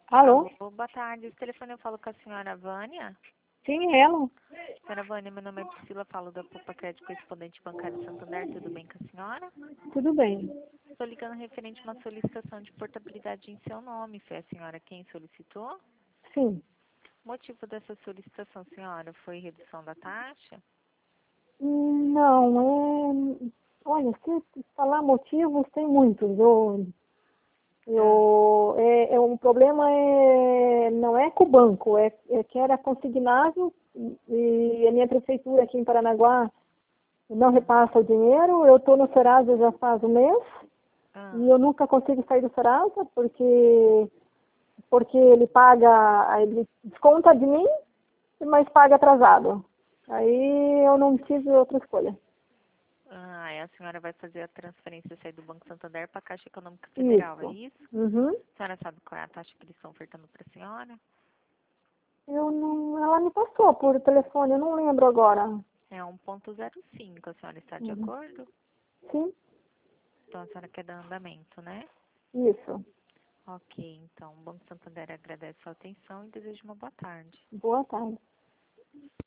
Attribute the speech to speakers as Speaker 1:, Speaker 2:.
Speaker 1: Alô?
Speaker 2: Alô, boa tarde. Esse telefone eu falo com a senhora Vânia.
Speaker 1: Sim, ela?
Speaker 2: Senhora Vânia, meu nome é Priscila, falo da Poupa Crédito Correspondente Bancário Santander. Tudo bem com a senhora?
Speaker 1: Tudo bem.
Speaker 2: Estou ligando referente a uma solicitação de portabilidade em seu nome. Foi a senhora quem solicitou?
Speaker 1: Sim.
Speaker 2: O motivo dessa solicitação, senhora, foi redução da taxa?
Speaker 1: Não, é... Olha, se falar motivos, tem muitos.
Speaker 2: Ah,
Speaker 1: O problema não é com o banco, é que era consignado e a minha prefeitura aqui em Paranaguá não repassa o dinheiro. Eu estou no Serasa já faz um mês
Speaker 2: ah,
Speaker 1: e eu nunca consigo sair do Serasa porque ele desconta de mim, mas paga atrasado. Aí eu não tive outra escolha.
Speaker 2: aí a senhora vai fazer a transferência sair do Banco Santander para a Caixa Econômica Federal, é
Speaker 1: Isso.
Speaker 2: isso?
Speaker 1: Uhum.
Speaker 2: A senhora sabe qual é a taxa que eles estão ofertando para a senhora?
Speaker 1: Eu não, ela me passou por telefone, eu não lembro agora.
Speaker 2: É 1,05. A senhora está de
Speaker 1: Uhum.
Speaker 2: acordo?
Speaker 1: Sim,
Speaker 2: Então a senhora quer dar andamento, né?
Speaker 1: isso.
Speaker 2: Ok, então o Banco Santander agradece a sua atenção e deseja uma boa tarde.
Speaker 1: Boa tarde.